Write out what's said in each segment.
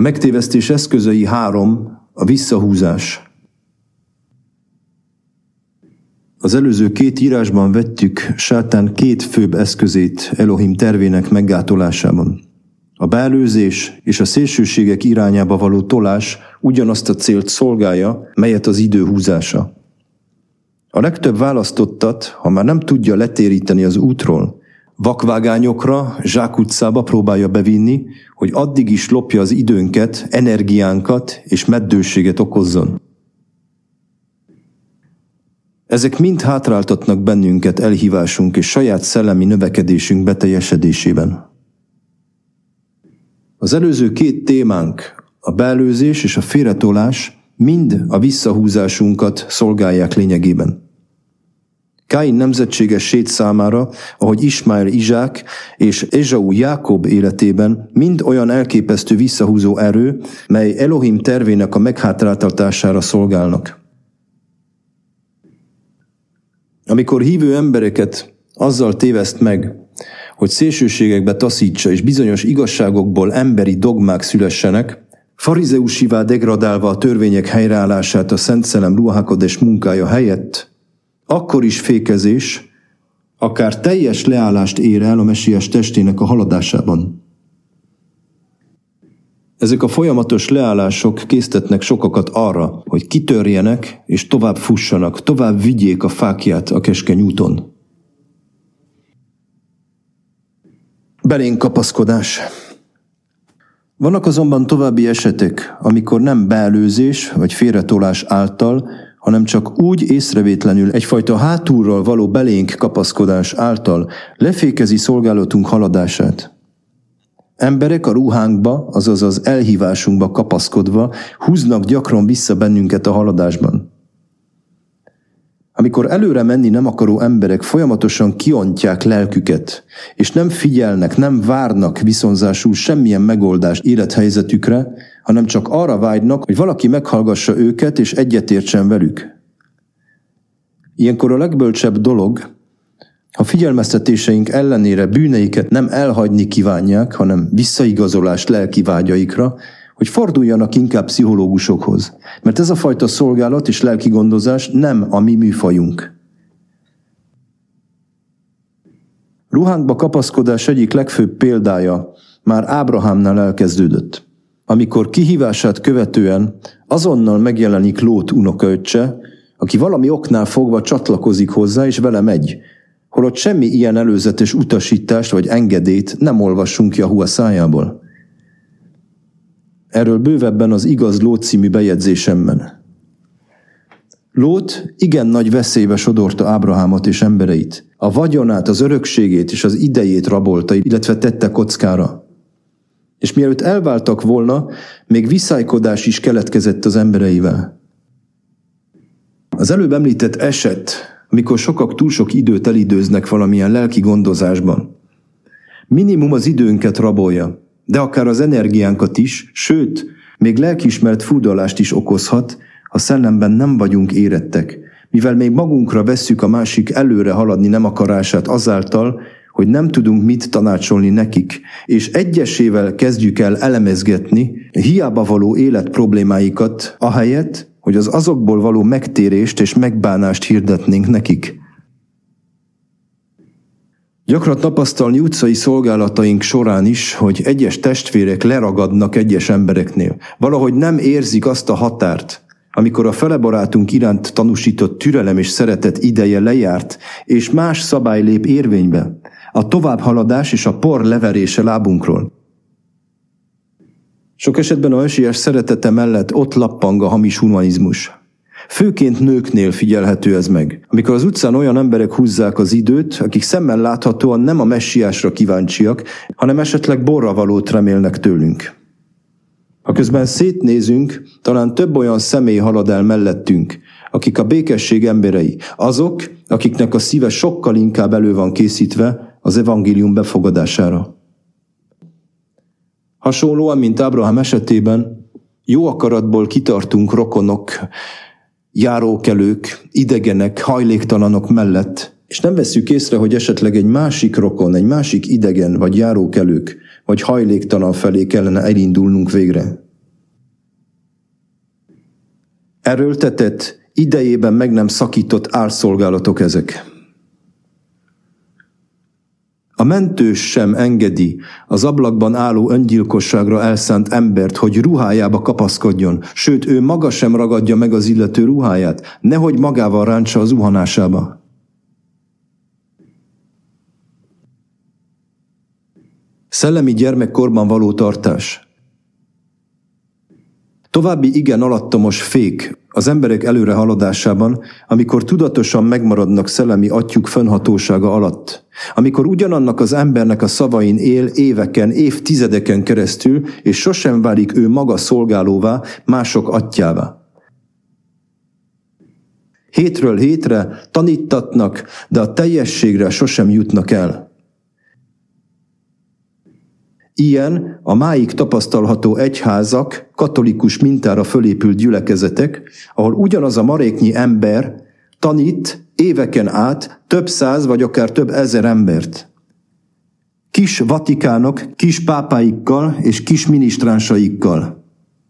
megtévesztés eszközei 3, a visszahúzás. Az előző 2 írásban vettük sátán 2 főbb eszközét Elohim tervének meggátolásában. A beelőzés és a szélsőségek irányába való tolás ugyanazt a célt szolgálja, melyet az idő húzása. A legtöbb választottat, ha már nem tudja letéríteni az útról, vakvágányokra, zsákutcába próbálja bevinni, hogy addig is lopja az időnket, energiánkat és meddőséget okozzon. Ezek mind hátráltatnak bennünket elhívásunk és saját szellemi növekedésünk beteljesedésében. Az előző 2 témánk, a beelőzés és a félretolás mind a visszahúzásunkat szolgálják lényegében. Káin nemzetséges Sét számára, ahogy Ismáel Izsák és Ézsau Jákob életében mind olyan elképesztő visszahúzó erő, mely Elohim tervének a meghátráltatására szolgálnak. Amikor hívő embereket azzal téveszt meg, hogy szélsőségekbe taszítsa és bizonyos igazságokból emberi dogmák szülessenek, farizeusivá degradálva a törvények helyreállását a Szent Szellem Ruach HaKodesh munkája helyett, akkor is fékezés, akár teljes leállást ér el a Mesiás testének a haladásában. Ezek a folyamatos leállások késztetnek sokakat arra, hogy kitörjenek és tovább fussanak, tovább vigyék a fáklyát a keskeny úton. Belénk kapaszkodás. Vannak azonban további esetek, amikor nem beelőzés vagy félretolás által, hanem csak úgy észrevétlenül egyfajta hátulról való belénk kapaszkodás által lefékezi szolgálatunk haladását. Emberek a ruhánkba, azaz az elhívásunkba kapaszkodva húznak gyakran vissza bennünket a haladásban. Amikor előre menni nem akaró emberek folyamatosan kiontják lelküket, és nem figyelnek, nem várnak viszonzásul semmilyen megoldást élethelyzetükre, hanem csak arra vágynak, hogy valaki meghallgassa őket és egyetértsen velük. Ilyenkor a legbölcsebb dolog, ha figyelmeztetéseink ellenére bűneiket nem elhagyni kívánják, hanem visszaigazolást lelki vágyaikra, hogy forduljanak inkább pszichológusokhoz, mert ez a fajta szolgálat és lelki gondozás nem a mi műfajunk. Ruhánkba kapaszkodás egyik legfőbb példája már Ábrahámnál elkezdődött, amikor kihívását követően azonnal megjelenik Lót unokaöccse, aki valami oknál fogva csatlakozik hozzá és vele megy, holott semmi ilyen előzetes utasítást vagy engedélyt nem olvassunk Jahua szájából. Erről bővebben az Igaz Lót című bejegyzésemben. Lót igen nagy veszélybe sodorta Ábrahámot és embereit. A vagyonát, az örökségét és az idejét rabolta, illetve tette kockára. És mielőtt elváltak volna, még viszálykodás is keletkezett az embereivel. Az előbb említett eset, amikor sokak túl sok időt elidőznek valamilyen lelki gondozásban, minimum az időnket rabolja, de akár az energiánkat is, sőt, még lelkiismert furdalást is okozhat, ha szellemben nem vagyunk érettek, mivel még magunkra vesszük a másik előre haladni nem akarását azáltal, hogy nem tudunk mit tanácsolni nekik, és egyesével kezdjük el elemezgetni hiába való élet problémáikat, ahelyett, hogy az azokból való megtérést és megbánást hirdetnénk nekik. Gyakran tapasztalni utcai szolgálataink során is, hogy egyes testvérek leragadnak egyes embereknél. Valahogy nem érzik azt a határt, amikor a felebarátunk iránt tanúsított türelem és szeretet ideje lejárt, és más szabály lép érvénybe, a továbbhaladás és a por leverése lábunkról. Sok esetben a mesiás szeretete mellett ott lappang a hamis humanizmus. Főként nőknél figyelhető ez meg, amikor az utcán olyan emberek húzzák az időt, akik szemmel láthatóan nem a messiásra kíváncsiak, hanem esetleg borravalót remélnek tőlünk. Ha közben szétnézünk, talán több olyan személy halad el mellettünk, akik a békesség emberei, azok, akiknek a szíve sokkal inkább elő van készítve az evangélium befogadására. Hasonlóan, mint Ábrahám esetében, jó akaratból kitartunk rokonok, járókelők, idegenek, hajléktalanok mellett, és nem vesszük észre, hogy esetleg egy másik rokon, egy másik idegen, vagy járókelők, vagy hajléktalan felé kellene elindulnunk végre. Erőltetett, idejében meg nem szakított álszolgálatok ezek. A mentős sem engedi az ablakban álló öngyilkosságra elszánt embert, hogy ruhájába kapaszkodjon, sőt, ő maga sem ragadja meg az illető ruháját, nehogy magával rántsa a zuhanásába. Szellemi gyermekkorban való tartás. További igen alattomos fék az emberek előrehaladásában, amikor tudatosan megmaradnak szellemi atyjuk fennhatósága alatt, amikor ugyanannak az embernek a szavain él éveken, évtizedeken keresztül, és sosem válik ő maga szolgálóvá, mások atyjává. Hétről hétre tanítatnak, de a teljességre sosem jutnak el. Ilyen a máig tapasztalható egyházak, katolikus mintára fölépült gyülekezetek, ahol ugyanaz a maréknyi ember tanít éveken át több száz vagy akár több ezer embert. Kis vatikánok, kis pápáikkal és kis minisztránsaikkal.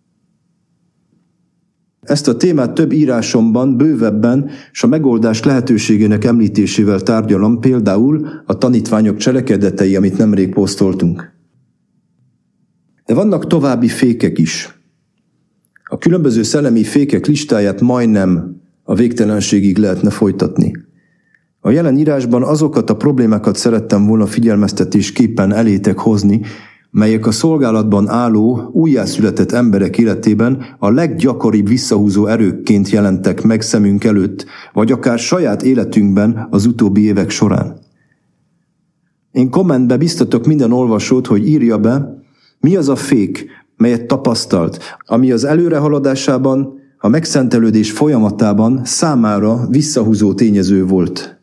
Ezt a témát több írásomban, bővebben és a megoldás lehetőségének említésével tárgyalom, például a tanítványok cselekedetei, amit nemrég posztoltunk. De vannak további fékek is. A különböző szellemi fékek listáját majdnem a végtelenségig lehetne folytatni. A jelen írásban azokat a problémákat szerettem volna figyelmeztetésképpen elétek hozni, melyek a szolgálatban álló, újjászületett emberek életében a leggyakoribb visszahúzó erőkként jelentek meg szemünk előtt, vagy akár saját életünkben az utóbbi évek során. Én kommentbe biztatok minden olvasót, hogy írja be, mi az a fék, melyet tapasztalt, ami az előrehaladásában, a megszentelődés folyamatában számára visszahúzó tényező volt.